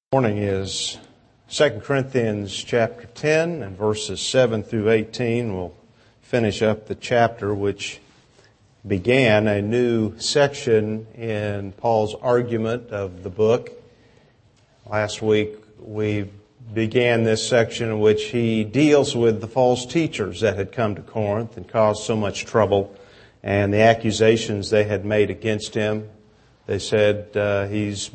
Morning is 2 Corinthians chapter 10 and verses 7 through 18. We'll finish up the chapter which began a new section in Paul's argument of the book. Last week we began this section in which he deals with the false teachers that had come to Corinth and caused so much trouble and the accusations they had made against him. They said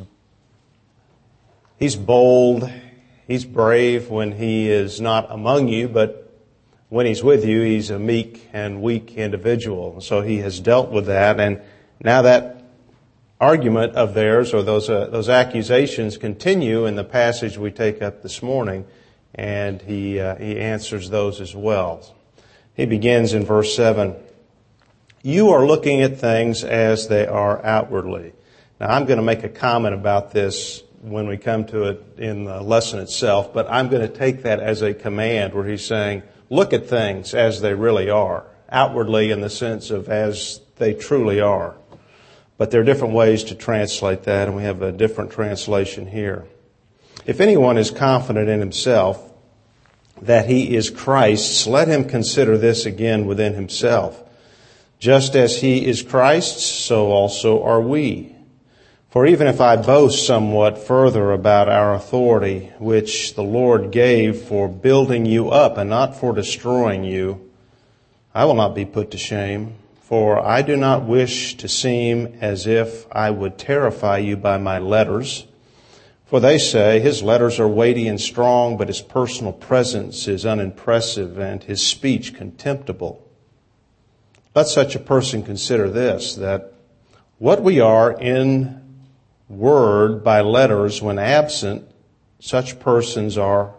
He's bold, he's brave when he is not among you, but when he's with you, he's a meek and weak individual. So he has dealt with that, and now that argument of theirs, or those accusations, continue in the passage we take up this morning, and he answers those as well. He begins in verse 7. You are looking at things as they are outwardly. Now I'm going to make a comment about this when we come to it in the lesson itself, but I'm going to take that as a command where he's saying, look at things as they really are, outwardly in the sense of as they truly are. But there are different ways to translate that, and we have a different translation here. If anyone is confident in himself that he is Christ's, let him consider this again within himself. Just as he is Christ's, so also are we. For even if I boast somewhat further about our authority, which the Lord gave for building you up and not for destroying you, I will not be put to shame, for I do not wish to seem as if I would terrify you by my letters. For they say, his letters are weighty and strong, but his personal presence is unimpressive and his speech contemptible. Let such a person consider this, that what we are in word by letters when absent, such persons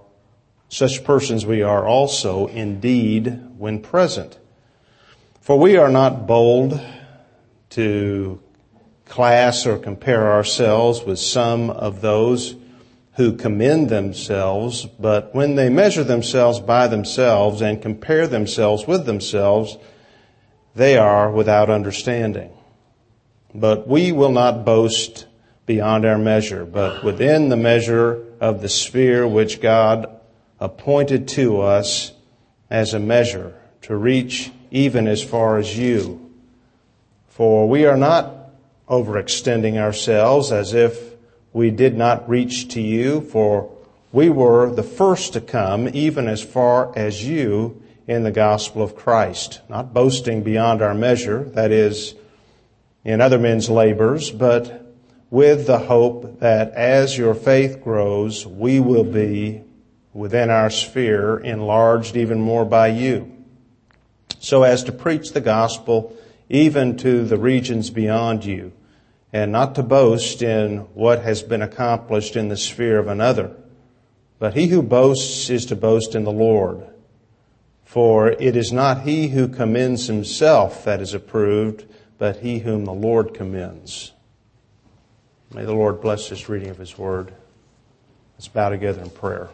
we are also indeed when present. For we are not bold to class or compare ourselves with some of those who commend themselves, but when they measure themselves by themselves and compare themselves with themselves, they are without understanding. But we will not boast beyond our measure, but within the measure of the sphere which God appointed to us as a measure to reach even as far as you. For we are not overextending ourselves as if we did not reach to you, for we were the first to come even as far as you in the gospel of Christ, not boasting beyond our measure, that is, in other men's labors, but with the hope that as your faith grows, we will be within our sphere enlarged even more by you, so as to preach the gospel even to the regions beyond you, and not to boast in what has been accomplished in the sphere of another. But he who boasts is to boast in the Lord. For it is not he who commends himself that is approved, but he whom the Lord commends. May the Lord bless this reading of His Word. Let's bow together in prayer.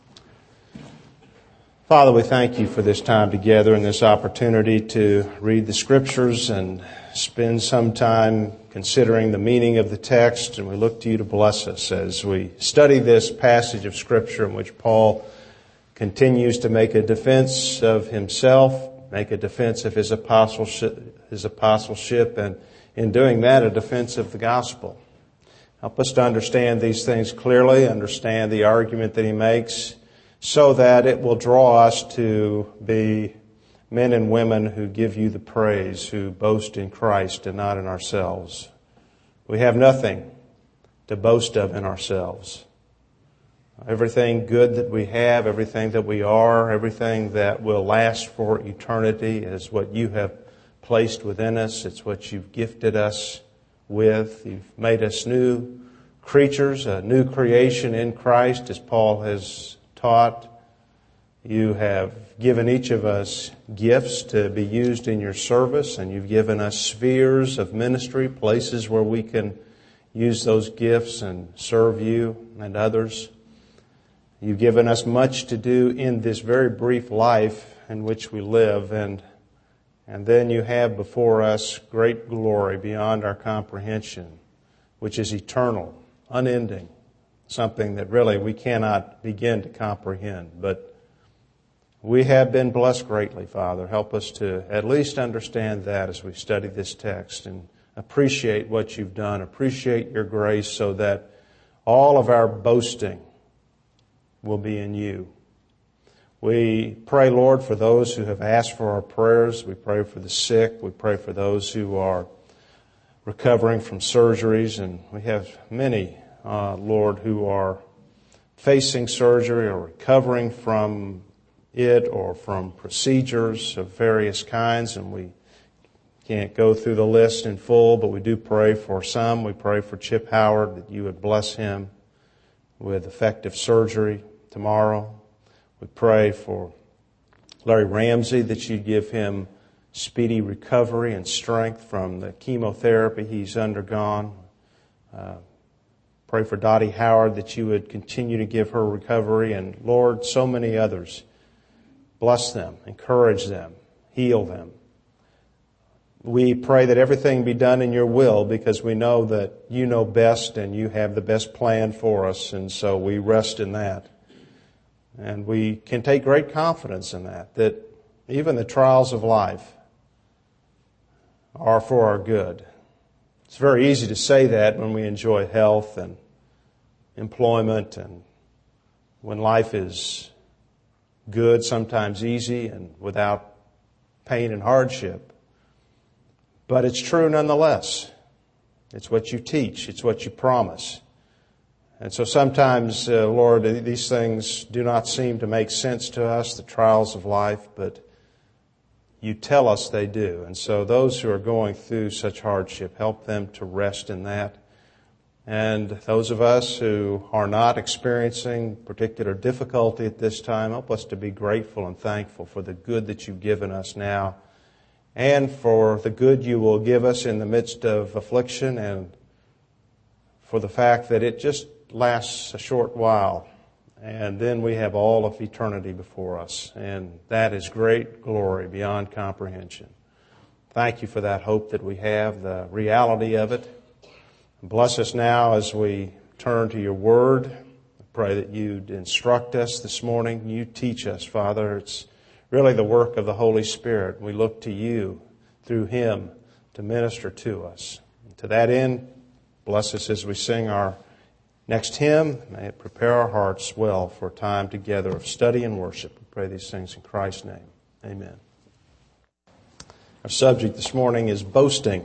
Father, we thank You for this time together and this opportunity to read the Scriptures and spend some time considering the meaning of the text, and we look to You to bless us as we study this passage of Scripture in which Paul continues to make a defense of himself, make a defense of his apostleship, and in doing that, a defense of the gospel. Help us to understand these things clearly, understand the argument that he makes, so that it will draw us to be men and women who give You the praise, who boast in Christ and not in ourselves. We have nothing to boast of in ourselves. Everything good that we have, everything that we are, everything that will last for eternity is what You have placed within us. It's what You've gifted us with. You've made us new creatures, a new creation in Christ, as Paul has taught. You have given each of us gifts to be used in Your service, and You've given us spheres of ministry, places where we can use those gifts and serve You and others. You've given us much to do in this very brief life in which we live, and then You have before us great glory beyond our comprehension, which is eternal, unending, something that really we cannot begin to comprehend. But we have been blessed greatly, Father. Help us to at least understand that as we study this text and appreciate what you've done, appreciate your grace so that all of our boasting will be in you. We pray, Lord, for those who have asked for our prayers. We pray for the sick. We pray for those who are recovering from surgeries. And we have many, Lord, who are facing surgery or recovering from it or from procedures of various kinds. And we can't go through the list in full, but we do pray for some. We pray for Chip Howard, that you would bless him with effective surgery tomorrow. We pray for Larry Ramsey, that you'd give him speedy recovery and strength from the chemotherapy he's undergone. Pray for Dottie Howard, that you would continue to give her recovery. And Lord, so many others. Bless them, encourage them, heal them. We pray that everything be done in your will, because we know that you know best and you have the best plan for us. And so we rest in that. And we can take great confidence in that even the trials of life are for our good. It's very easy to say that when we enjoy health and employment and when life is good, sometimes easy and without pain and hardship. But it's true nonetheless. It's what you teach. It's what you promise. And so sometimes, Lord, these things do not seem to make sense to us, the trials of life, but you tell us they do. And so those who are going through such hardship, help them to rest in that. And those of us who are not experiencing particular difficulty at this time, help us to be grateful and thankful for the good that you've given us now, and for the good you will give us in the midst of affliction, and for the fact that it just lasts a short while, and then we have all of eternity before us, and that is great glory beyond comprehension. Thank you for that hope that we have, the reality of it. Bless us now as we turn to your word. I pray that you'd instruct us this morning. You teach us, Father. It's really the work of the Holy Spirit. We look to you through him to minister to us. And to that end, bless us as we sing our next hymn. May it prepare our hearts well for a time together of study and worship. We pray these things in Christ's name. Amen. Our subject this morning is boasting.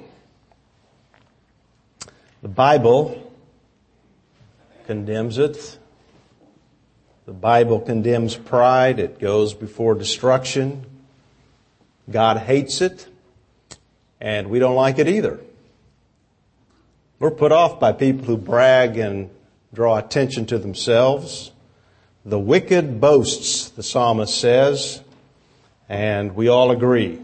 The Bible condemns it. The Bible condemns pride. It goes before destruction. God hates it, and we don't like it either. We're put off by people who brag and draw attention to themselves. The wicked boasts, the psalmist says, and we all agree.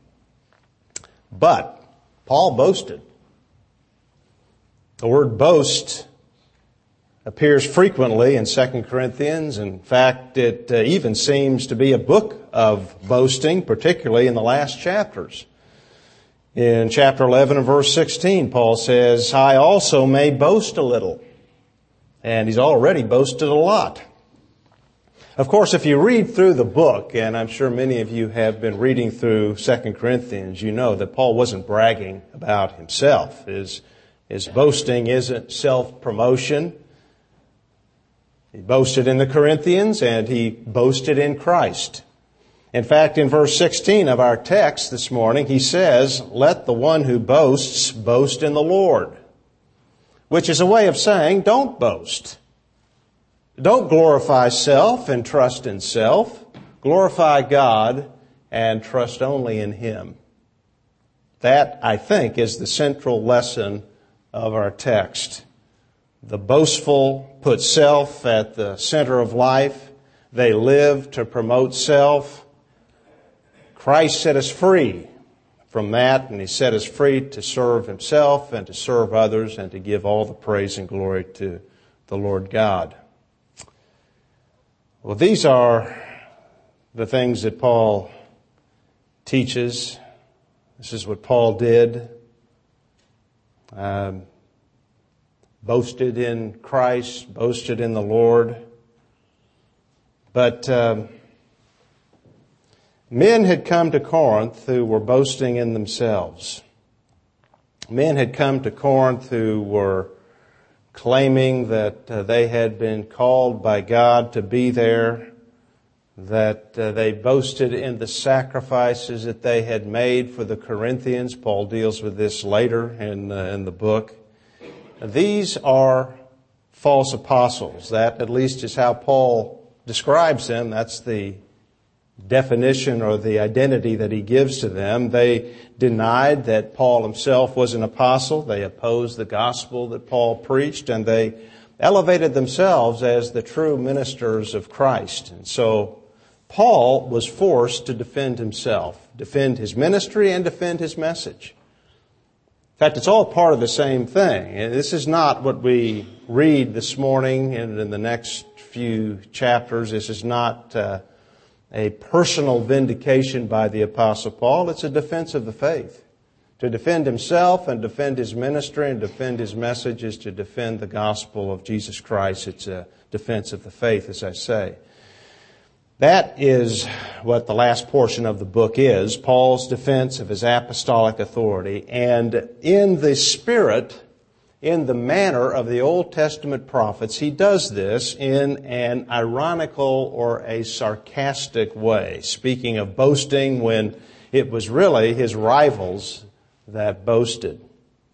But Paul boasted. The word boast appears frequently in 2 Corinthians. In fact, it even seems to be a book of boasting, particularly in the last chapters. In chapter 11 and verse 16, Paul says, I also may boast a little. And he's already boasted a lot. Of course, if you read through the book, and I'm sure many of you have been reading through 2 Corinthians, you know that Paul wasn't bragging about himself. His boasting isn't self-promotion. He boasted in the Corinthians, and he boasted in Christ. In fact, in verse 16 of our text this morning, he says, let the one who boasts boast in the Lord. Which is a way of saying, don't boast. Don't glorify self and trust in self. Glorify God and trust only in him. That, I think, is the central lesson of our text. The boastful put self at the center of life. They live to promote self. Christ set us free from that, and he set us free to serve himself and to serve others and to give all the praise and glory to the Lord God. Well, these are the things that Paul teaches. This is what Paul did. boasted in Christ, boasted in the Lord. But men had come to Corinth who were boasting in themselves. Men had come to Corinth who were claiming that they had been called by God to be there, that they boasted in the sacrifices that they had made for the Corinthians. Paul deals with this later in the book. These are false apostles. That at least is how Paul describes them. That's the definition or the identity that he gives to them. They denied that Paul himself was an apostle. They opposed the gospel that Paul preached, and they elevated themselves as the true ministers of Christ. And so Paul was forced to defend himself, defend his ministry and defend his message. In fact, it's all part of the same thing. And this is not what we read this morning and in the next few chapters. This is not a personal vindication by the Apostle Paul. It's a defense of the faith. To defend himself and defend his ministry and defend his message is to defend the gospel of Jesus Christ. It's a defense of the faith, as I say. That is what the last portion of the book is, Paul's defense of his apostolic authority. And in the spirit, in the manner of the Old Testament prophets, he does this in an ironical or a sarcastic way, speaking of boasting when it was really his rivals that boasted.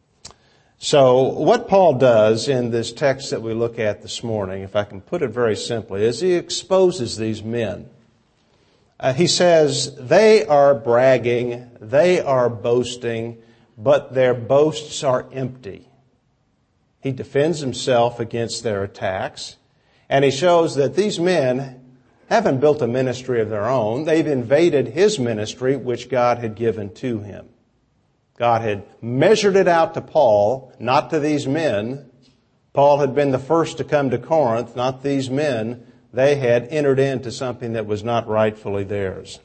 So what Paul does in this text that we look at this morning, if I can put it very simply, is he exposes these men. He says they are bragging, they are boasting, but their boasts are empty. He defends himself against their attacks, and he shows that these men haven't built a ministry of their own. They've invaded his ministry, which God had given to him. God had measured it out to Paul, not to these men. Paul had been the first to come to Corinth, not these men. They had entered into something that was not rightfully theirs.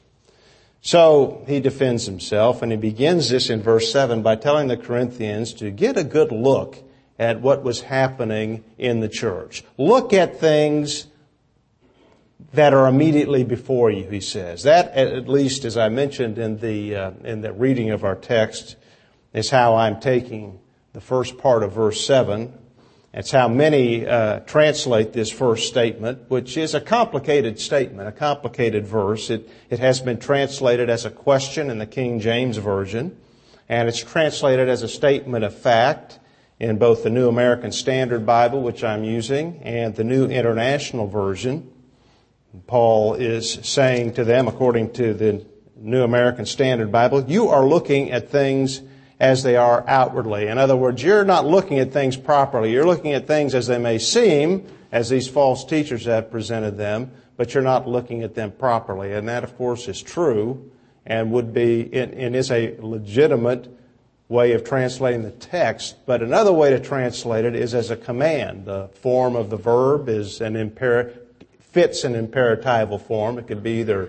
So he defends himself, and he begins this in verse 7 by telling the Corinthians to get a good look at what was happening in the church. Look at things that are immediately before you, he says. That, at least as I mentioned in the reading of our text, is how I'm taking the first part of verse 7. It's how many translate this first statement, which is a complicated statement, a complicated verse. It has been translated as a question in the King James Version, and it's translated as a statement of fact in both the New American Standard Bible, which I'm using, and the New International Version. Paul is saying to them, according to the New American Standard Bible, you are looking at things as they are outwardly. In other words, you're not looking at things properly. You're looking at things as they may seem, as these false teachers have presented them, but you're not looking at them properly. And that, of course, is true and would be, and is a legitimate way of translating the text. But another way to translate it is as a command. The form of the verb is fits an imperatival form. It could be either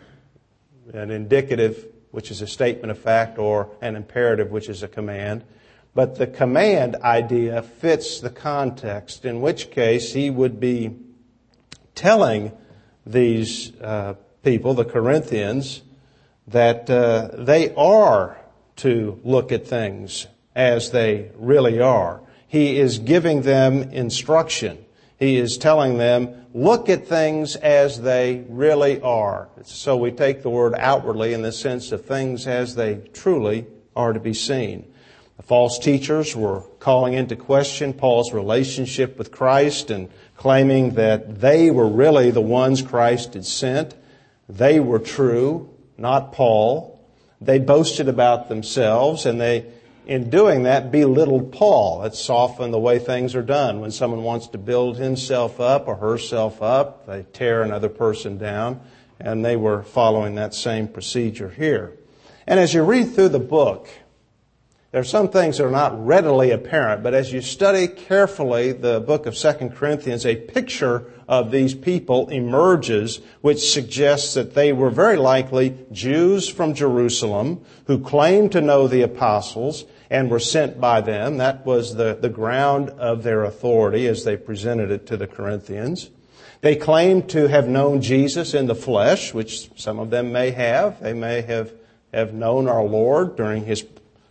an indicative, which is a statement of fact, or an imperative, which is a command. But the command idea fits the context, in which case he would be telling these people, the Corinthians, that they are to look at things as they really are. He is giving them instruction. He is telling them, look at things as they really are. So we take the word outwardly in the sense of things as they truly are to be seen. The false teachers were calling into question Paul's relationship with Christ and claiming that they were really the ones Christ had sent. They were true, not Paul. They boasted about themselves, and they, in doing that, belittled Paul. It's often the way things are done. When someone wants to build himself up or herself up, they tear another person down, and they were following that same procedure here. And as you read through the book, there are some things that are not readily apparent, but as you study carefully the book of 2 Corinthians, a picture of these people emerges, which suggests that they were very likely Jews from Jerusalem who claimed to know the apostles, and were sent by them. That was the ground of their authority as they presented it to the Corinthians. They claimed to have known Jesus in the flesh, which some of them may have. They may have known our Lord during His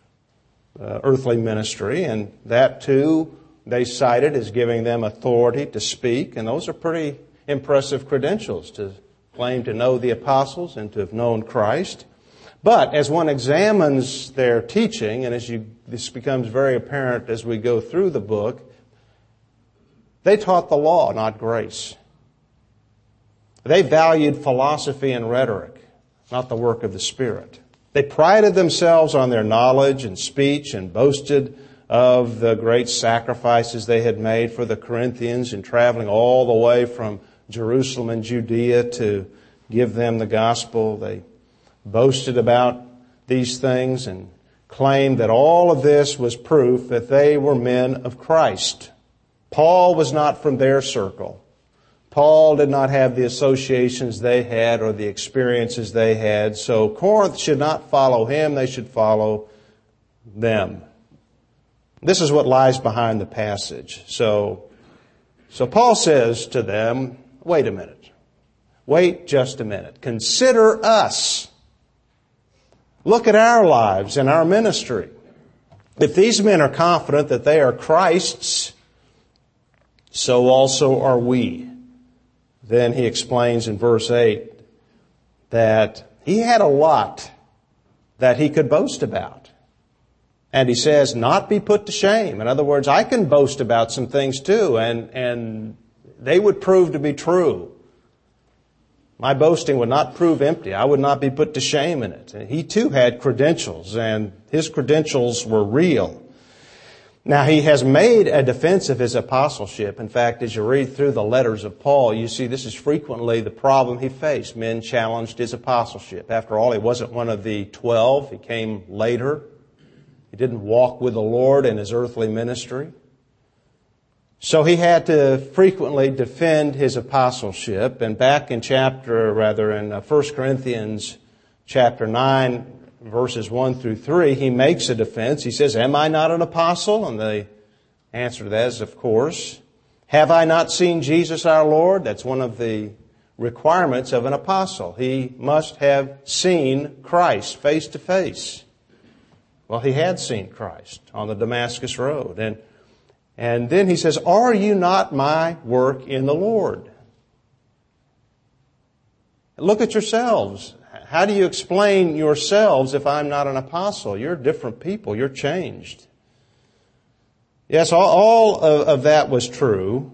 earthly ministry, and that too they cited as giving them authority to speak, and those are pretty impressive credentials to claim to know the apostles and to have known Christ. But as one examines their teaching, and this becomes very apparent as we go through the book, they taught the law, not grace. They valued philosophy and rhetoric, not the work of the Spirit. They prided themselves on their knowledge and speech and boasted of the great sacrifices they had made for the Corinthians in traveling all the way from Jerusalem and Judea to give them the gospel. They boasted about these things and claimed that all of this was proof that they were men of Christ. Paul was not from their circle. Paul did not have the associations they had or the experiences they had. So Corinth should not follow him. They should follow them. This is what lies behind the passage. So Paul says to them, wait a minute. Wait just a minute. Consider us. Look at our lives and our ministry. If these men are confident that they are Christ's, so also are we. Then he explains in verse 8 that he had a lot that he could boast about. And he says, not be put to shame. In other words, I can boast about some things too, and they would prove to be true. My boasting would not prove empty. I would not be put to shame in it. And he too had credentials, and his credentials were real. Now, he has made a defense of his apostleship. In fact, as you read through the letters of Paul, you see this is frequently the problem he faced. Men challenged his apostleship. After all, he wasn't one of the 12. He came later. He didn't walk with the Lord in his earthly ministry. So he had to frequently defend his apostleship. And back in 1 Corinthians chapter 9, verses 1 through 3, he makes a defense. He says, am I not an apostle? And the answer to that is, of course. Have I not seen Jesus our Lord? That's one of the requirements of an apostle. He must have seen Christ face to face. Well, he had seen Christ on the Damascus Road. And then he says, are you not my work in the Lord? Look at yourselves. How do you explain yourselves if I'm not an apostle? You're different people. You're changed. Yes, all of that was true.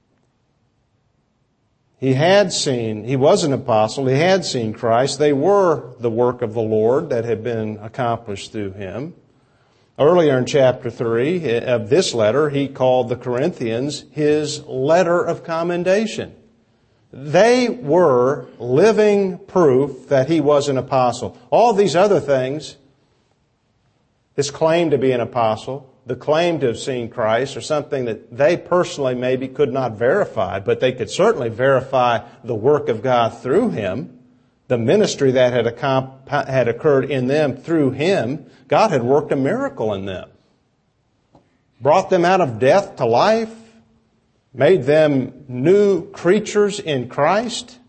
He was an apostle. He had seen Christ. They were the work of the Lord that had been accomplished through him. Earlier in chapter 3 of this letter, he called the Corinthians his letter of commendation. They were living proof that he was an apostle. All these other things, this claim to be an apostle, the claim to have seen Christ, are something that they personally maybe could not verify, but they could certainly verify the work of God through him, the ministry that had occurred in them through him. God had worked a miracle in them, brought them out of death to life, made them new creatures in Christ.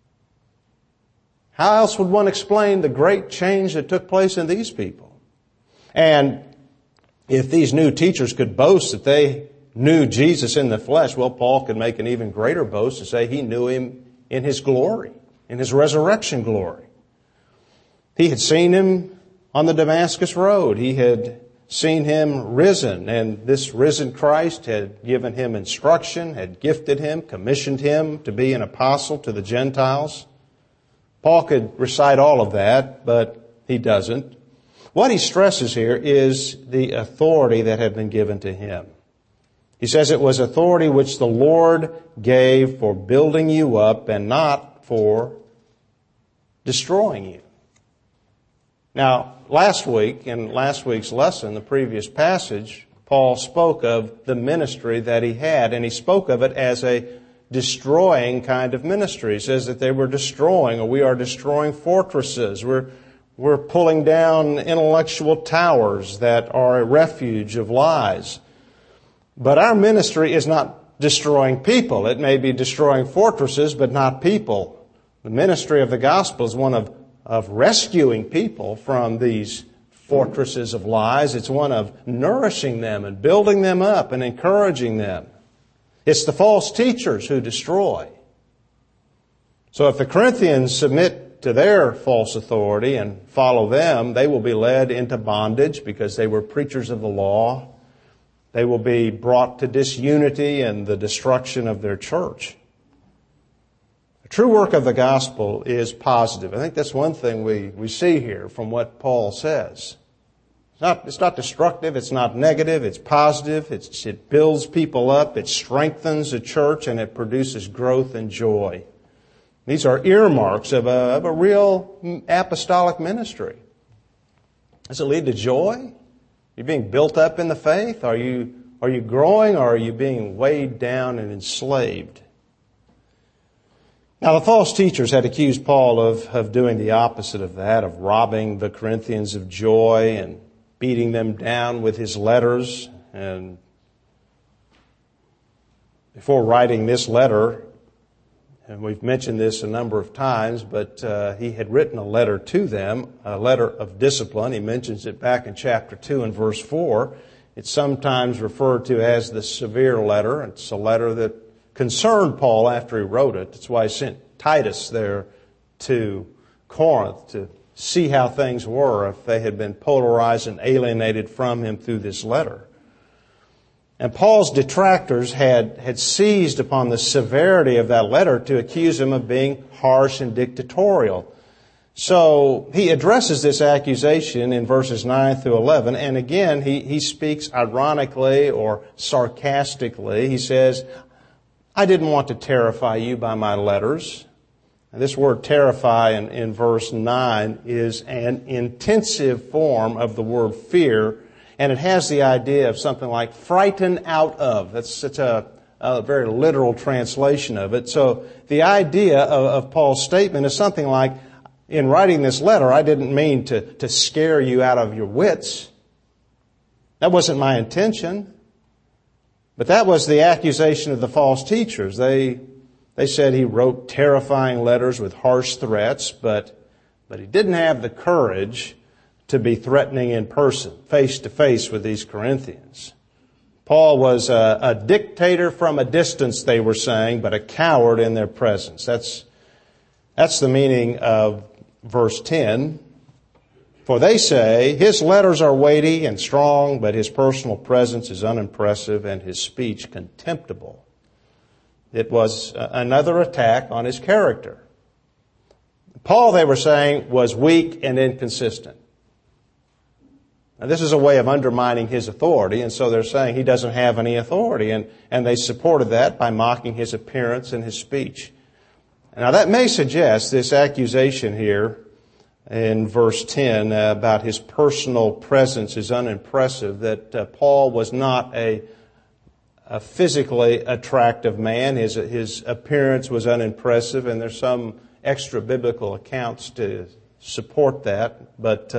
How else would one explain the great change that took place in these people? And if these new teachers could boast that they knew Jesus in the flesh, well, Paul could make an even greater boast and say he knew him in his glory, in his resurrection glory. He had seen him on the Damascus Road. He had seen him risen, and this risen Christ had given him instruction, had gifted him, commissioned him to be an apostle to the Gentiles. Paul could recite all of that, but he doesn't. What he stresses here is the authority that had been given to him. He says it was authority which the Lord gave for building you up and not for destroying you. Now, last week, in last week's lesson, the previous passage, Paul spoke of the ministry that he had, and he spoke of it as a destroying kind of ministry. He says that they were destroying, or we are destroying fortresses. We're We're pulling down intellectual towers that are a refuge of lies. But our ministry is not destroying people. It may be destroying fortresses, but not people. The ministry of the gospel is one of rescuing people from these fortresses of lies. It's one of nourishing them and building them up and encouraging them. It's the false teachers who destroy. So if the Corinthians submit to their false authority and follow them, they will be led into bondage because they were preachers of the law. They will be brought to disunity and the destruction of their church. The true work of the gospel is positive. I think that's one thing we see here from what Paul says. It's not destructive, it's not negative, it's positive, it builds people up, it strengthens the church, and it produces growth and joy. These are earmarks of a real apostolic ministry. Does it lead to joy? Are you being built up in the faith? Are you growing, or are you being weighed down and enslaved? Now, the false teachers had accused Paul of doing the opposite of that, of robbing the Corinthians of joy and beating them down with his letters. And before writing this letter, and we've mentioned this a number of times, but he had written a letter to them, a letter of discipline. He mentions it back in chapter 2 and verse 4. It's sometimes referred to as the severe letter. It's a letter that concerned Paul after he wrote it. That's why he sent Titus there to Corinth to see how things were, if they had been polarized and alienated from him through this letter. And Paul's detractors had seized upon the severity of that letter to accuse him of being harsh and dictatorial. So he addresses this accusation in verses 9 through 11, and again he speaks ironically or sarcastically. He says, I didn't want to terrify you by my letters. And this word terrify in verse 9 is an intensive form of the word fear, and it has the idea of something like frighten out of. That's a very literal translation of it. So the idea of Paul's statement is something like, in writing this letter, I didn't mean to scare you out of your wits. That wasn't my intention. But that was the accusation of the false teachers. They said he wrote terrifying letters with harsh threats, but he didn't have the courage to be threatening in person, face to face with these Corinthians. Paul was a dictator from a distance, they were saying, but a coward in their presence. That's the meaning of verse 10. For they say, his letters are weighty and strong, but his personal presence is unimpressive and his speech contemptible. It was another attack on his character. Paul, they were saying, was weak and inconsistent. Now, this is a way of undermining his authority, and so they're saying he doesn't have any authority, and they supported that by mocking his appearance and his speech. Now, that may suggest this accusation here in verse 10 about his personal presence is unimpressive, that Paul was not a physically attractive man. His appearance was unimpressive, and there's some extra biblical accounts to support that, but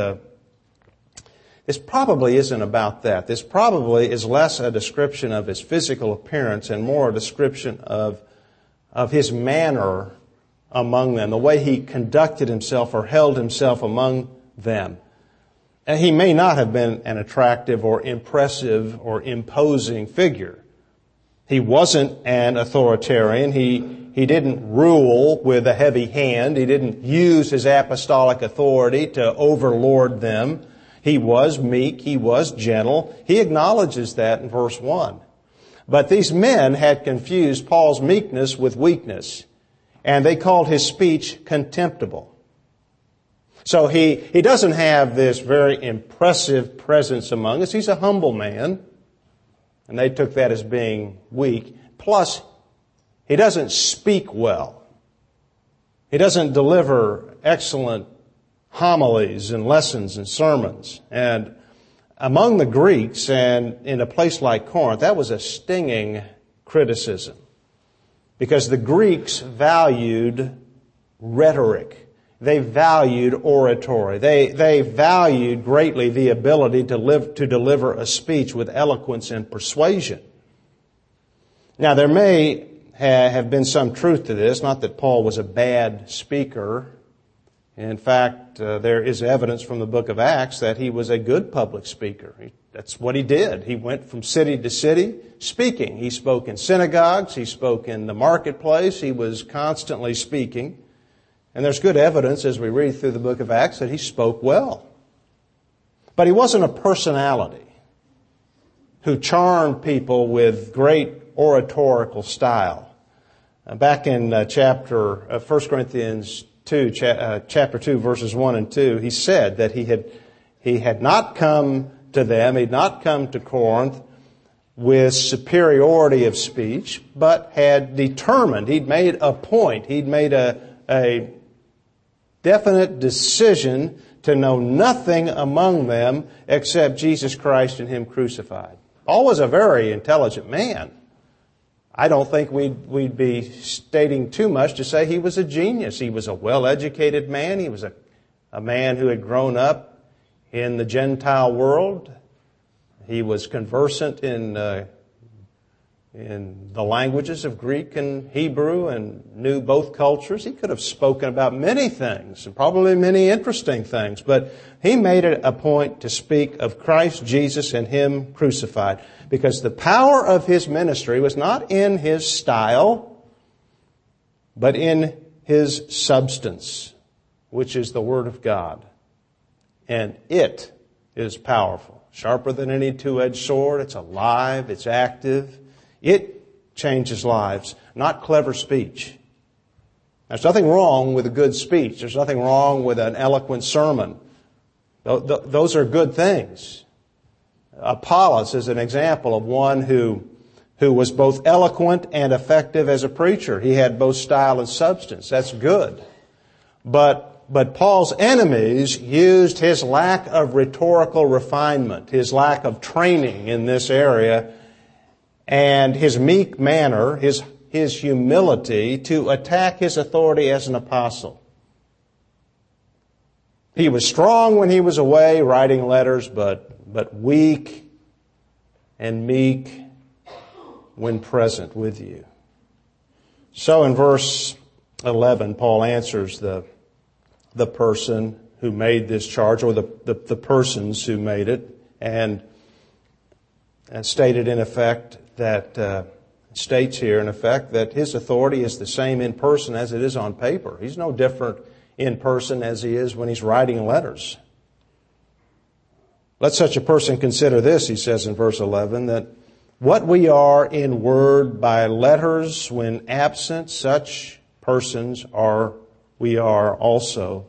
this probably isn't about that. This probably is less a description of his physical appearance and more a description of his manner among them, the way he conducted himself or held himself among them. And he may not have been an attractive or impressive or imposing figure. He wasn't an authoritarian. He didn't rule with a heavy hand. He didn't use his apostolic authority to overlord them. He was meek. He was gentle. He acknowledges that in verse 1. But these men had confused Paul's meekness with weakness, and they called his speech contemptible. So he doesn't have this very impressive presence among us. He's a humble man, and they took that as being weak. Plus, he doesn't speak well. He doesn't deliver excellent homilies and lessons and sermons. And among the Greeks and in a place like Corinth, that was a stinging criticism, because the Greeks valued rhetoric they valued oratory. They valued greatly the ability to deliver a speech with eloquence and persuasion. Now, there may have been some truth to this, not that Paul was a bad speaker. In fact, there is evidence from the book of Acts that he was a good public speaker. That's what he did. He went from city to city speaking. He spoke in synagogues. He spoke in the marketplace. He was constantly speaking. And there's good evidence as we read through the book of Acts that he spoke well. But he wasn't a personality who charmed people with great oratorical style. Back in 1 Corinthians 2, chapter 2, verses 1 and 2, he said that he had not come to them, he'd not come to Corinth with superiority of speech, but had determined, he'd made a point, he'd made a definite decision to know nothing among them except Jesus Christ and Him crucified. Paul was a very intelligent man. I don't think we'd be stating too much to say he was a genius. He was a well-educated man. He was a man who had grown up in the Gentile world. He was conversant in the languages of Greek and Hebrew and knew both cultures. He could have spoken about many things and probably many interesting things, but he made it a point to speak of Christ Jesus and Him crucified, because the power of his ministry was not in his style, but in his substance, which is the Word of God. And it is powerful, sharper than any two-edged sword. It's alive, it's active. It changes lives, not clever speech. There's nothing wrong with a good speech. There's nothing wrong with an eloquent sermon. Those are good things. Apollos is an example of one who was both eloquent and effective as a preacher. He had both style and substance. That's good. But Paul's enemies used his lack of rhetorical refinement, his lack of training in this area, and his meek manner, his humility, to attack his authority as an apostle. He was strong when he was away writing letters, but weak and meek when present with you. So in verse 11, Paul answers the person who made this charge, or the persons who made it, and stated in effect that states here in effect that his authority is the same in person as it is on paper. He's no different in person as he is when he's writing letters. Let such a person consider this, he says in verse 11, that what we are in word by letters when absent, such persons we are also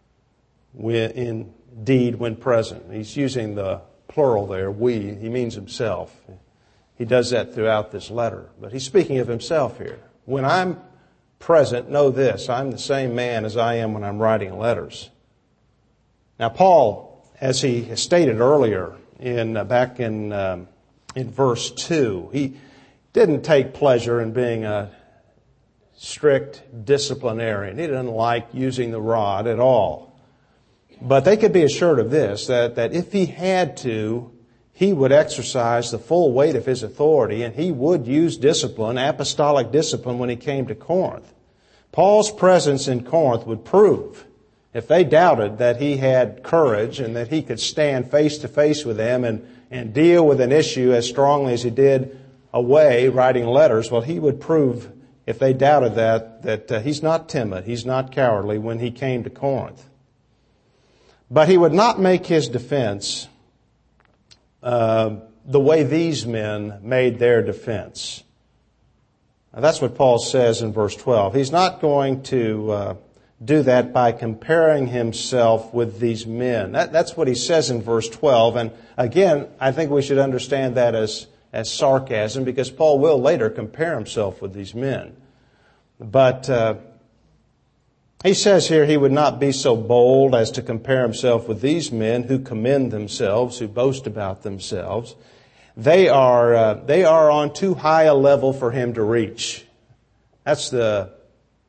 in deed when present. He's using the plural there, we. He means himself. He does that throughout this letter. But he's speaking of himself here. When I'm present, know this, I'm the same man as I am when I'm writing letters. Now Paul, as he stated earlier back in verse 2, he didn't take pleasure in being a strict disciplinarian. He didn't like using the rod at all. But they could be assured of this, that if he had to, he would exercise the full weight of his authority, and he would use discipline, apostolic discipline, when he came to Corinth. Paul's presence in Corinth would prove, if they doubted that he had courage and that he could stand face to face with them and deal with an issue as strongly as he did away writing letters, well, he would prove, if they doubted that he's not timid, he's not cowardly when he came to Corinth. But he would not make his defense the way these men made their defense. Now, that's what Paul says in verse 12. He's not going to do that by comparing himself with these men. That's what he says in verse 12. And again, I think we should understand that as sarcasm, because Paul will later compare himself with these men. But he says here he would not be so bold as to compare himself with these men who commend themselves, who boast about themselves. They are on too high a level for him to reach. That's the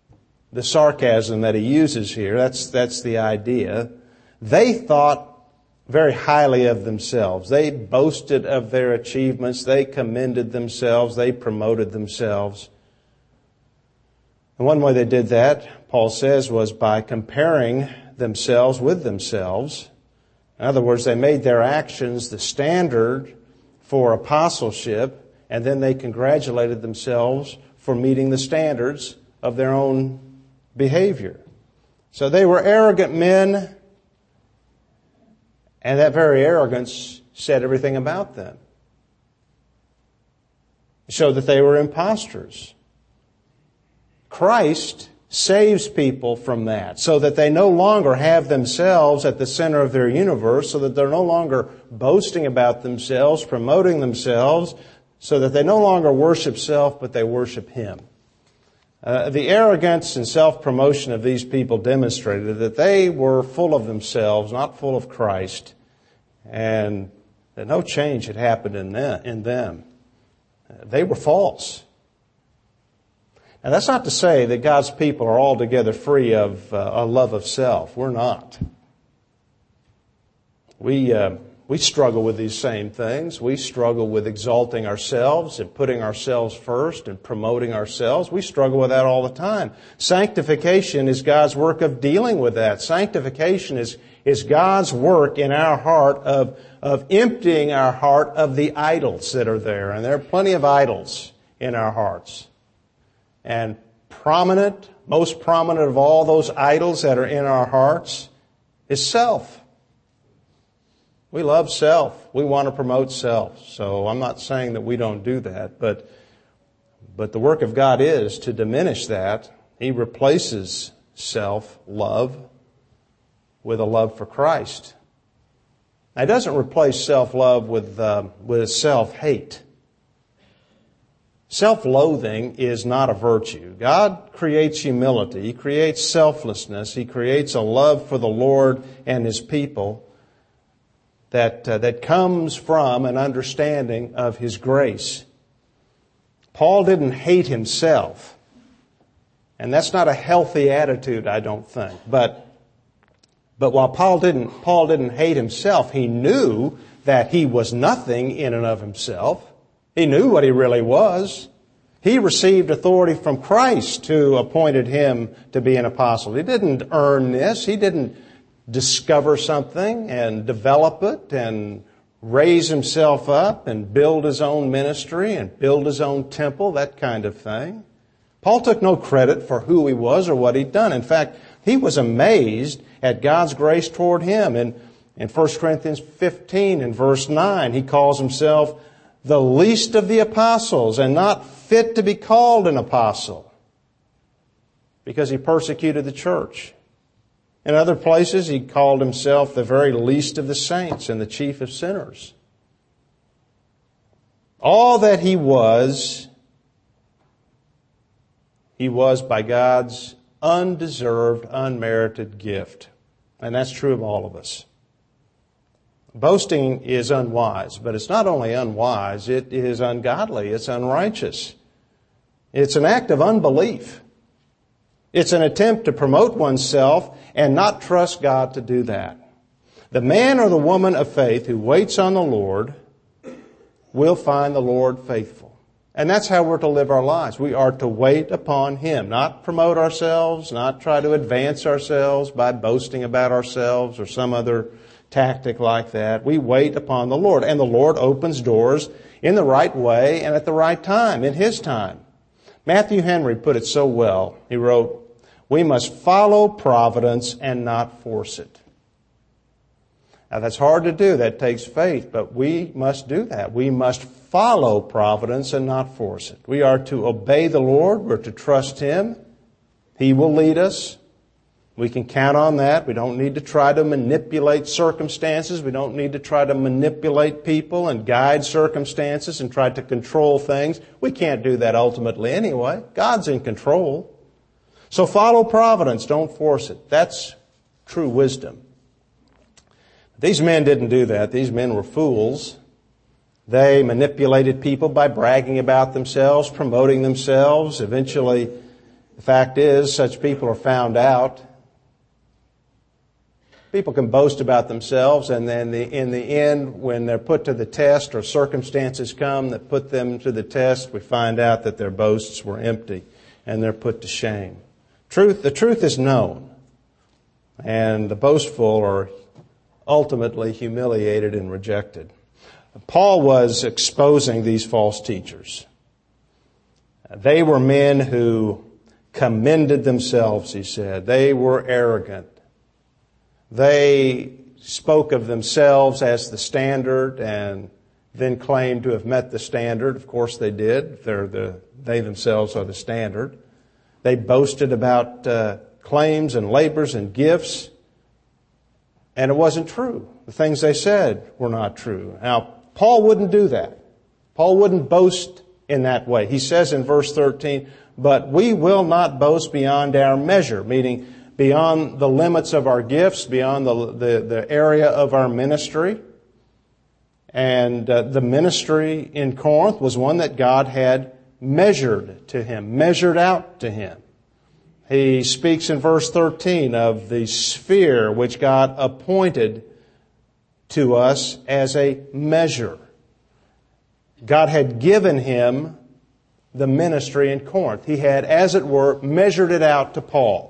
the sarcasm that he uses here. That's the idea. They thought very highly of themselves. They boasted of their achievements. They commended themselves. They promoted themselves. And one way they did that, Paul says, was by comparing themselves with themselves. In other words, they made their actions the standard for apostleship, and then they congratulated themselves for meeting the standards of their own behavior. So they were arrogant men, and that very arrogance said everything about them. It showed that they were impostors. Christ saves people from that so that they no longer have themselves at the center of their universe, so that they're no longer boasting about themselves, promoting themselves, so that they no longer worship self, but they worship Him. The arrogance and self-promotion of these people demonstrated that they were full of themselves, not full of Christ, and that no change had happened in them. They were false. Now, that's not to say that God's people are altogether free of a love of self. We're not. We struggle with these same things. We struggle with exalting ourselves and putting ourselves first and promoting ourselves. We struggle with that all the time. Sanctification is God's work of dealing with that. Sanctification is God's work in our heart of emptying our heart of the idols that are there. And there are plenty of idols in our hearts. And most prominent of all those idols that are in our hearts is self. We love self. We want to promote self. So I'm not saying that we don't do that, but the work of God is to diminish that. He replaces self-love with a love for Christ. Now, He doesn't replace self-love with self-hate. Self-loathing is not a virtue. God creates humility. He creates selflessness. He creates a love for the Lord and His people that comes from an understanding of His grace. Paul didn't hate himself. And that's not a healthy attitude, I don't think. But while Paul didn't hate himself, he knew that he was nothing in and of himself. He knew what he really was. He received authority from Christ who appointed him to be an apostle. He didn't earn this. He didn't discover something and develop it and raise himself up and build his own ministry and build his own temple, that kind of thing. Paul took no credit for who he was or what he'd done. In fact, he was amazed at God's grace toward him. In 1 Corinthians 15 and verse 9, he calls himself the least of the apostles and not fit to be called an apostle because he persecuted the church. In other places, he called himself the very least of the saints and the chief of sinners. All that he was by God's undeserved, unmerited gift. And that's true of all of us. Boasting is unwise, but it's not only unwise, it is ungodly, it's unrighteous. It's an act of unbelief. It's an attempt to promote oneself and not trust God to do that. The man or the woman of faith who waits on the Lord will find the Lord faithful. And that's how we're to live our lives. We are to wait upon Him, not promote ourselves, not try to advance ourselves by boasting about ourselves or some other tactic like that. We wait upon the Lord, and the Lord opens doors in the right way and at the right time, in His time. Matthew Henry put it so well. He wrote, "We must follow providence and not force it." Now that's hard to do. That takes faith, but we must do that. We must follow providence and not force it. We are to obey the Lord. We're to trust Him. He will lead us. We can count on that. We don't need to try to manipulate circumstances. We don't need to try to manipulate people and guide circumstances and try to control things. We can't do that ultimately anyway. God's in control. So follow providence. Don't force it. That's true wisdom. These men didn't do that. These men were fools. They manipulated people by bragging about themselves, promoting themselves. Eventually, The fact is, such people are found out. People can boast about themselves, and then in the end, when they're put to the test or circumstances come that put them to the test, we find out that their boasts were empty and they're put to shame. The truth is known, and the boastful are ultimately humiliated and rejected. Paul was exposing these false teachers. They were men who commended themselves, he said. They were arrogant. They spoke of themselves as the standard and then claimed to have met the standard. Of course they did. They themselves are the standard. They boasted about claims and labors and gifts, and it wasn't true. The things they said were not true. Now, Paul wouldn't do that. Paul wouldn't boast in that way. He says in verse 13, "But we will not boast beyond our measure," meaning beyond the limits of our gifts, beyond the area of our ministry. And the ministry in Corinth was one that God had measured to him, measured out to him. He speaks in verse 13 of the sphere which God appointed to us as a measure. God had given him the ministry in Corinth. He had, as it were, measured it out to Paul.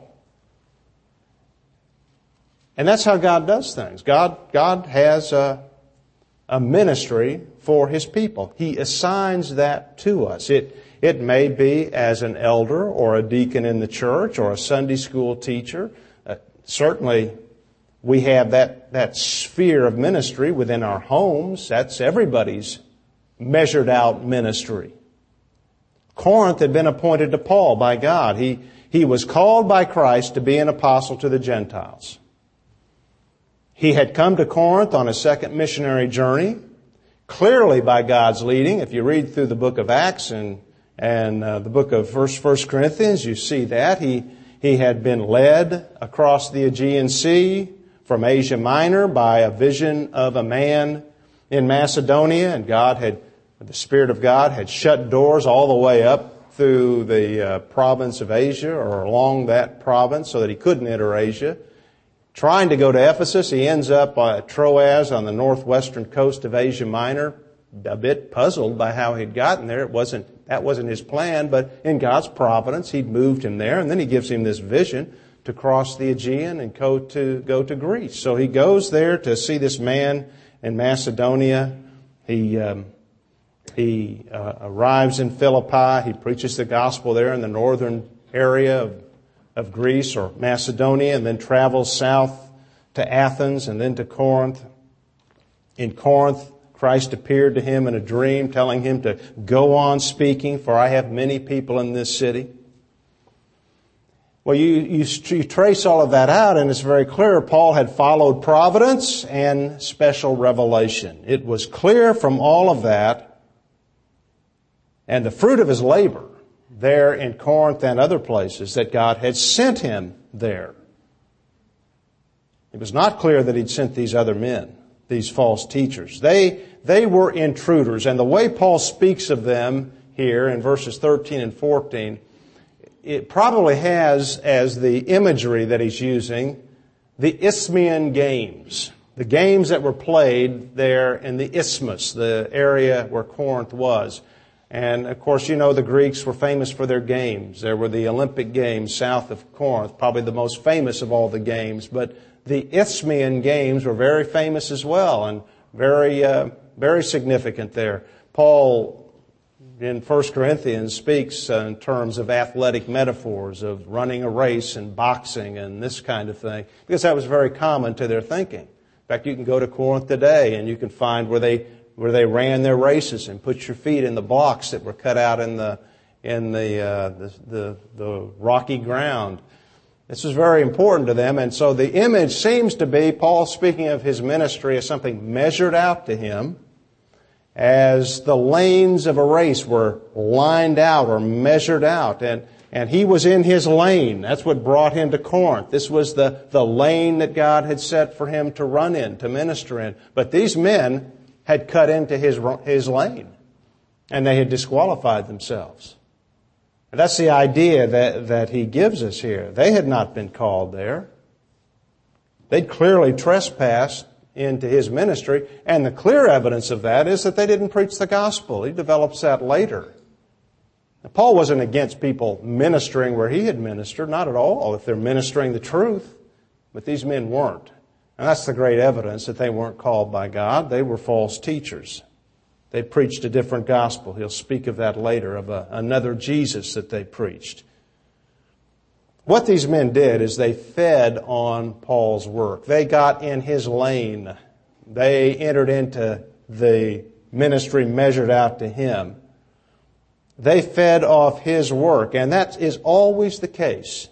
And that's how God does things. God has a ministry for His people. He assigns that to us. It may be as an elder or a deacon in the church or a Sunday school teacher. Certainly, we have that sphere of ministry within our homes. That's everybody's measured out ministry. Corinth had been appointed to Paul by God. He was called by Christ to be an apostle to the Gentiles. He had come to Corinth on a second missionary journey, clearly by God's leading. If you read through the book of Acts and the book of 1 Corinthians, you see that. He had been led across the Aegean Sea from Asia Minor by a vision of a man in Macedonia, and the Spirit of God had shut doors all the way up through the province of Asia or along that province so that he couldn't enter Asia. Trying to go to Ephesus, he ends up at Troas on the northwestern coast of Asia Minor, a bit puzzled by how he'd gotten there. That wasn't his plan, but in God's providence, He'd moved him there, and then He gives him this vision to cross the Aegean and go to Greece. So he goes there to see this man in Macedonia. He arrives in Philippi. He preaches the gospel there in the northern area of Greece or Macedonia, and then travels south to Athens and then to Corinth. In Corinth, Christ appeared to him in a dream, telling him to go on speaking, for I have many people in this city. Well, you trace all of that out, and it's very clear Paul had followed providence and special revelation. It was clear from all of that, and the fruit of his labor there in Corinth and other places, that God had sent him there. It was not clear that He'd sent these other men, these false teachers. They were intruders, and the way Paul speaks of them here in verses 13 and 14, it probably has as the imagery that he's using the Isthmian Games, the games that were played there in the Isthmus, the area where Corinth was. And, of course, you know the Greeks were famous for their games. There were the Olympic Games south of Corinth, probably the most famous of all the games. But the Isthmian Games were very famous as well and very significant there. Paul, in 1 Corinthians, speaks in terms of athletic metaphors, of running a race and boxing and this kind of thing, because that was very common to their thinking. In fact, you can go to Corinth today and you can find where they ran their races and put your feet in the blocks that were cut out in the rocky ground. This was very important to them, and so the image seems to be Paul speaking of his ministry as something measured out to him, as the lanes of a race were lined out or measured out, and he was in his lane. That's what brought him to Corinth. This was the lane that God had set for him to run in, to minister in. But these men had cut into his lane, and they had disqualified themselves. That's the idea that he gives us here. They had not been called there. They'd clearly trespassed into his ministry, and the clear evidence of that is that they didn't preach the gospel. He develops that later. Now, Paul wasn't against people ministering where he had ministered, not at all, if they're ministering the truth. But these men weren't. And that's the great evidence that they weren't called by God. They were false teachers. They preached a different gospel. He'll speak of that later, of another Jesus that they preached. What these men did is they fed on Paul's work. They got in his lane. They entered into the ministry measured out to him. They fed off his work, and that is always the case.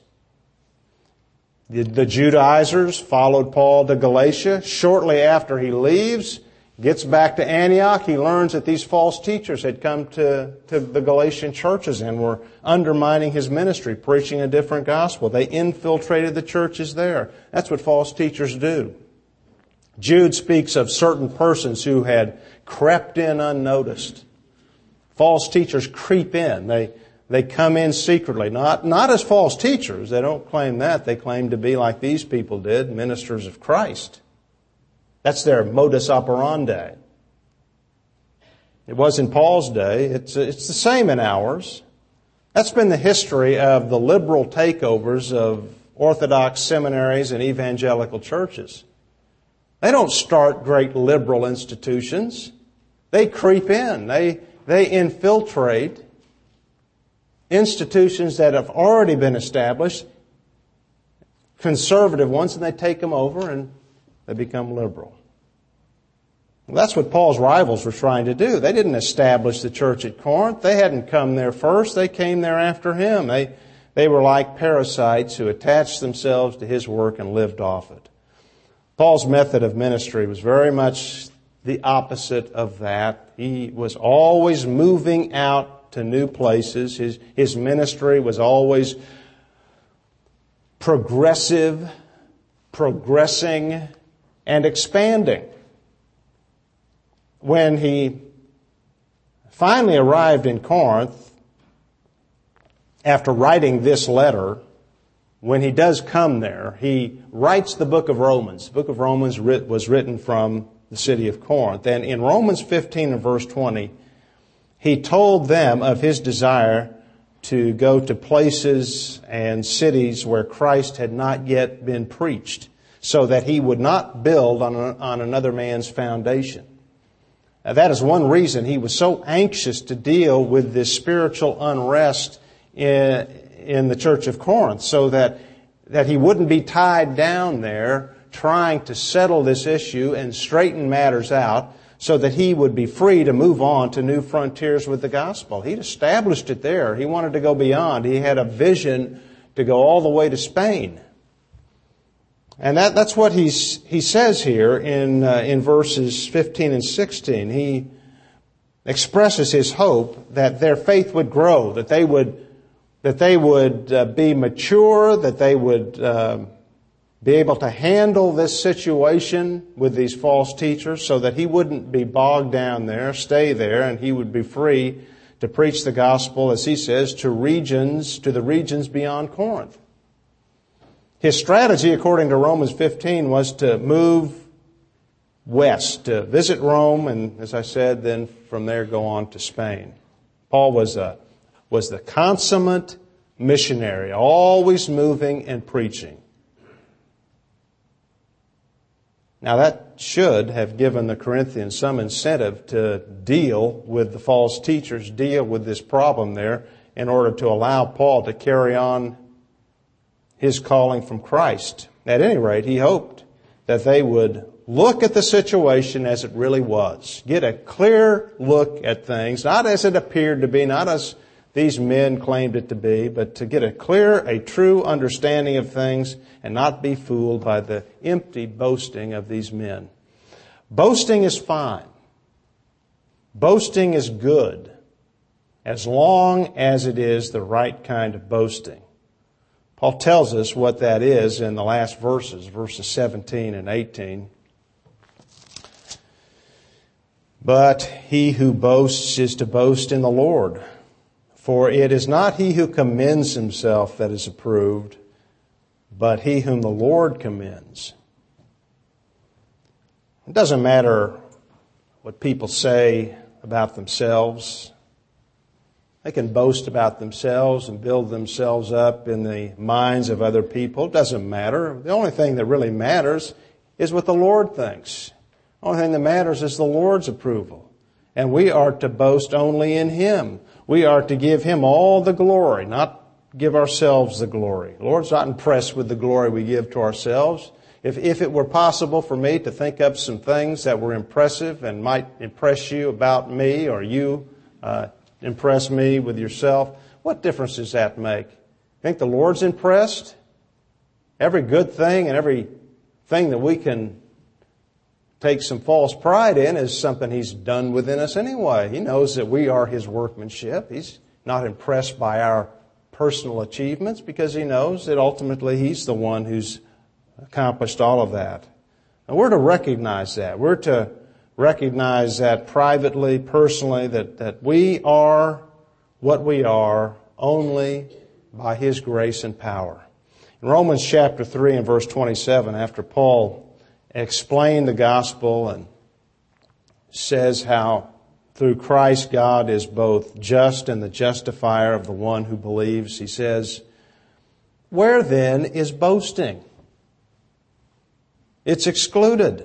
The Judaizers followed Paul to Galatia. Shortly after he leaves, gets back to Antioch, he learns that these false teachers had come to the Galatian churches and were undermining his ministry, preaching a different gospel. They infiltrated the churches there. That's what false teachers do. Jude speaks of certain persons who had crept in unnoticed. False teachers creep in. They come in secretly, not as false teachers. They don't claim that. They claim to be like these people did, ministers of Christ. That's their modus operandi. It was in Paul's day. It's the same in ours. That's been the history of the liberal takeovers of Orthodox seminaries and evangelical churches. They don't start great liberal institutions. They creep in. They infiltrate institutions that have already been established, conservative ones, and they take them over and they become liberal. Well, that's what Paul's rivals were trying to do. They didn't establish the church at Corinth. They hadn't come there first. They came there after him. They were like parasites who attached themselves to his work and lived off it. Paul's method of ministry was very much the opposite of that. He was always moving out to new places. His ministry was always progressive, progressing, and expanding. When he finally arrived in Corinth, after writing this letter, when he does come there, he writes the book of Romans. The book of Romans was written from the city of Corinth. And in Romans 15 and verse 20, he told them of his desire to go to places and cities where Christ had not yet been preached, so that he would not build on another man's foundation. Now, that is one reason he was so anxious to deal with this spiritual unrest in the church of Corinth, so that he wouldn't be tied down there trying to settle this issue and straighten matters out, so that he would be free to move on to new frontiers with the gospel. He'd established it there. He wanted to go beyond. He had a vision to go all the way to Spain. And that's what he says here in verses 15 and 16. He expresses his hope that their faith would grow, that they would be mature, that they would be able to handle this situation with these false teachers, so that he wouldn't be bogged down there, stay there, and he would be free to preach the gospel, as he says, to the regions beyond Corinth. His strategy, according to Romans 15, was to move west, to visit Rome, and as I said, then from there go on to Spain. Paul was the consummate missionary, always moving and preaching. Now that should have given the Corinthians some incentive to deal with the false teachers, deal with this problem there, in order to allow Paul to carry on his calling from Christ. At any rate, he hoped that they would look at the situation as it really was. Get a clear look at things, not as it appeared to be, not as these men claimed it to be, but to get a true understanding of things and not be fooled by the empty boasting of these men. Boasting is fine. Boasting is good, as long as it is the right kind of boasting. Paul tells us what that is in the last verses 17 and 18. But he who boasts is to boast in the Lord. For it is not he who commends himself that is approved, but he whom the Lord commends. It doesn't matter what people say about themselves. They can boast about themselves and build themselves up in the minds of other people. It doesn't matter. The only thing that really matters is what the Lord thinks. The only thing that matters is the Lord's approval. And we are to boast only in Him. We are to give Him all the glory, not give ourselves the glory. The Lord's not impressed with the glory we give to ourselves. If it were possible for me to think up some things that were impressive and might impress you about me, or you impress me with yourself, what difference does that make? Think the Lord's impressed? Every good thing and every thing that we can take some false pride in is something He's done within us anyway. He knows that we are His workmanship. He's not impressed by our personal achievements because He knows that ultimately He's the one who's accomplished all of that. And we're to recognize that. We're to recognize that privately, personally, that we are what we are only by His grace and power. In Romans chapter 3 and verse 27, after Paul explained the gospel and says how through Christ God is both just and the justifier of the one who believes, he says, "Where then is boasting? It's excluded."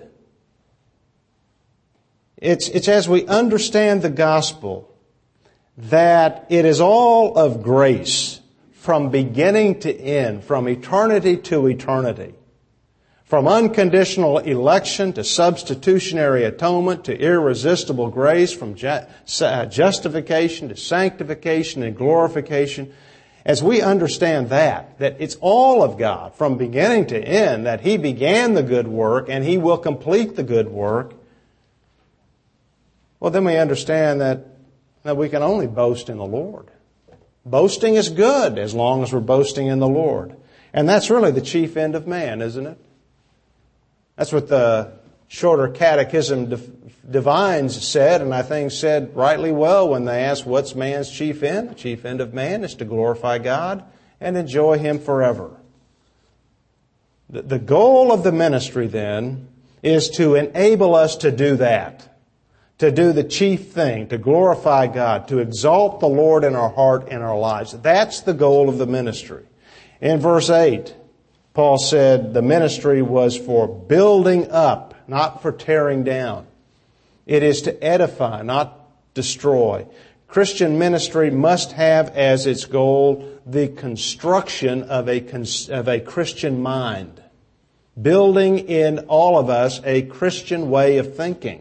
It's as we understand the gospel that it is all of grace from beginning to end, from eternity to eternity. From unconditional election to substitutionary atonement to irresistible grace, from justification to sanctification and glorification. As we understand that it's all of God from beginning to end, that He began the good work and He will complete the good work, well, then we understand that we can only boast in the Lord. Boasting is good as long as we're boasting in the Lord. And that's really the chief end of man, isn't it? That's what the Shorter Catechism Divines said, and I think said rightly well when they asked, what's man's chief end? The chief end of man is to glorify God and enjoy Him forever. The goal of the ministry, then, is to enable us to do that. To do the chief thing, to glorify God, to exalt the Lord in our heart and our lives. That's the goal of the ministry. In verse 8, Paul said the ministry was for building up, not for tearing down. It is to edify, not destroy. Christian ministry must have as its goal the construction of a Christian mind. Building in all of us a Christian way of thinking.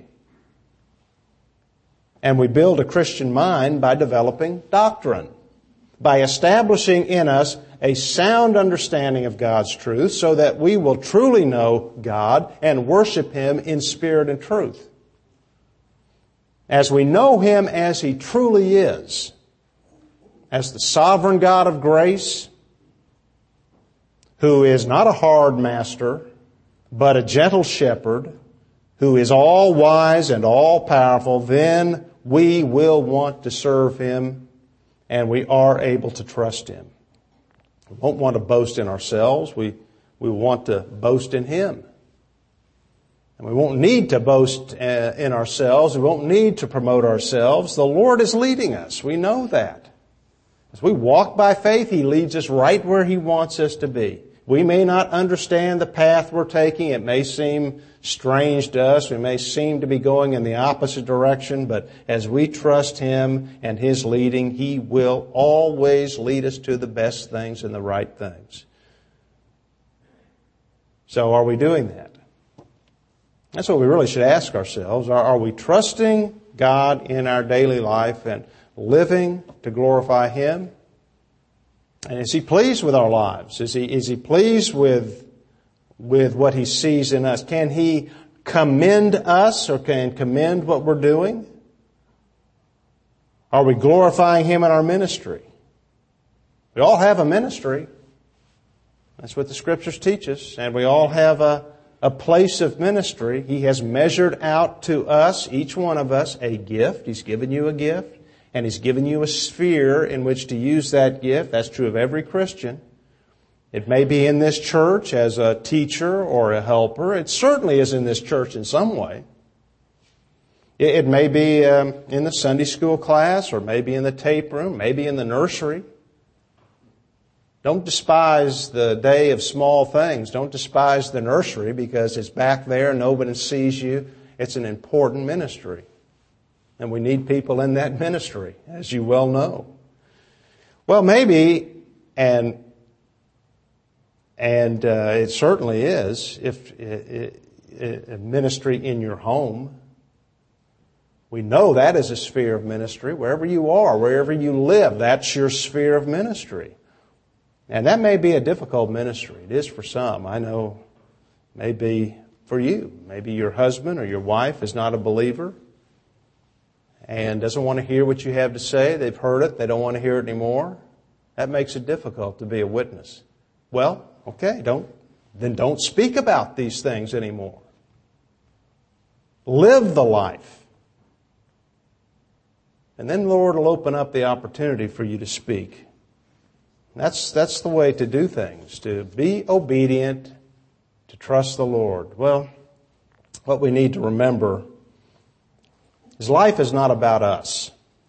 And we build a Christian mind by developing doctrine, by establishing in us a sound understanding of God's truth so that we will truly know God and worship Him in spirit and truth. As we know Him as He truly is, as the sovereign God of grace, who is not a hard master, but a gentle shepherd, who is all wise and all powerful, then we will want to serve Him and we are able to trust Him. We won't want to boast in ourselves. We want to boast in Him. And we won't need to boast in ourselves. We won't need to promote ourselves. The Lord is leading us. We know that. As we walk by faith, He leads us right where He wants us to be. We may not understand the path we're taking. It may seem strange to us. We may seem to be going in the opposite direction. But as we trust Him and His leading, He will always lead us to the best things and the right things. So are we doing that? That's what we really should ask ourselves. Are we trusting God in our daily life and living to glorify Him? And is He pleased with our lives? Is He pleased with what He sees in us? Can He commend us or can commend what we're doing? Are we glorifying Him in our ministry? We all have a ministry. That's what the Scriptures teach us. And we all have a place of ministry. He has measured out to us, each one of us, a gift. He's given you a gift. And He's given you a sphere in which to use that gift. That's true of every Christian. It may be in this church as a teacher or a helper. It certainly is in this church in some way. It may be in the Sunday school class, or maybe in the tape room, maybe in the nursery. Don't despise the day of small things. Don't despise the nursery because it's back there, nobody sees you. It's an important ministry. And we need people in that ministry, as you well know. Well, maybe, and it certainly is, if a ministry in your home. We know that is a sphere of ministry. Wherever you are, wherever you live, that's your sphere of ministry. And that may be a difficult ministry. It is for some. I know maybe for you. Maybe your husband or your wife is not a believer and doesn't want to hear what you have to say. They've heard it. They don't want to hear it anymore. That makes it difficult to be a witness. Well, okay, don't speak about these things anymore. Live the life. And then the Lord will open up the opportunity for you to speak. That's the way to do things, to be obedient, to trust the Lord. Well, what we need to remember is life is not about us.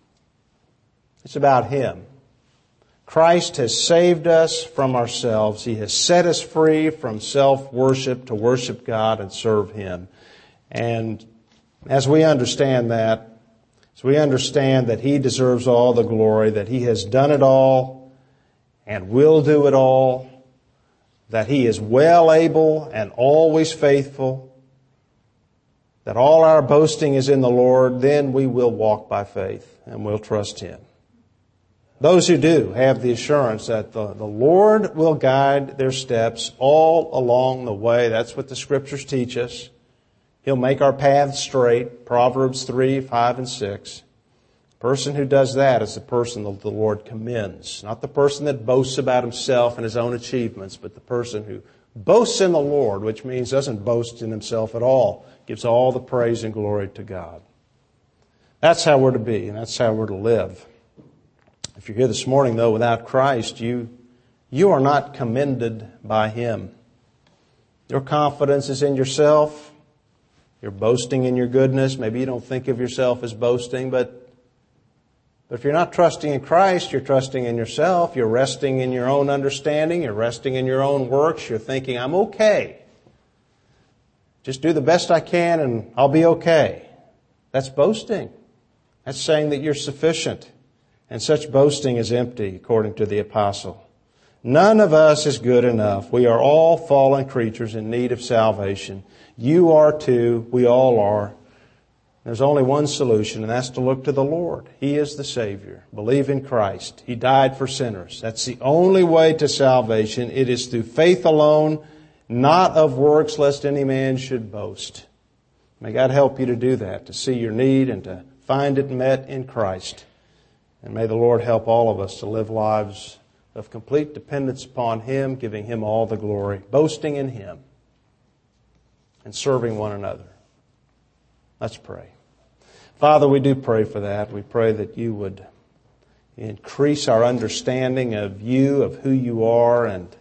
It's about Him. Christ has saved us from ourselves. He has set us free from self-worship to worship God and serve Him. And as we understand that, as we understand that He deserves all the glory, that He has done it all and will do it all, that He is well able and always faithful, that all our boasting is in the Lord, then we will walk by faith and we'll trust Him. Those who do have the assurance that the Lord will guide their steps all along the way. That's what the Scriptures teach us. He'll make our paths straight. Proverbs 3, 5, and 6. The person who does that is the person that the Lord commends. Not the person that boasts about himself and his own achievements, but the person who boasts in the Lord, which means doesn't boast in himself at all. Gives all the praise and glory to God. That's how we're to be, and that's how we're to live. If you're here this morning, though, without Christ, you are not commended by Him. Your confidence is in yourself. You're boasting in your goodness. Maybe you don't think of yourself as boasting, but if you're not trusting in Christ, you're trusting in yourself. You're resting in your own understanding. You're resting in your own works. You're thinking, I'm okay. Just do the best I can and I'll be okay. That's boasting. That's saying that you're sufficient. And such boasting is empty, according to the apostle. None of us is good enough. We are all fallen creatures in need of salvation. You are too. We all are. There's only one solution, and that's to look to the Lord. He is the Savior. Believe in Christ. He died for sinners. That's the only way to salvation. It is through faith alone, not of works, lest any man should boast. May God help you to do that, to see your need and to find it met in Christ. And may the Lord help all of us to live lives of complete dependence upon Him, giving Him all the glory, boasting in Him, and serving one another. Let's pray. Father, we do pray for that. We pray that You would increase our understanding of You, of who You are, and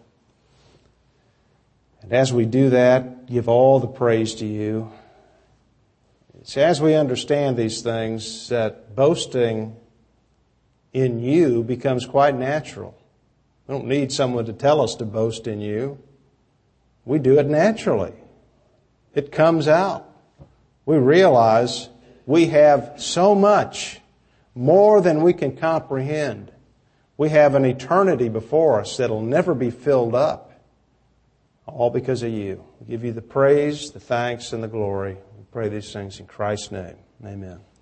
as we do that, give all the praise to You. It's as we understand these things that boasting in You becomes quite natural. We don't need someone to tell us to boast in You. We do it naturally. It comes out. We realize we have so much, more than we can comprehend. We have an eternity before us that'll never be filled up. All because of You. We give You the praise, the thanks, and the glory. We pray these things in Christ's name. Amen.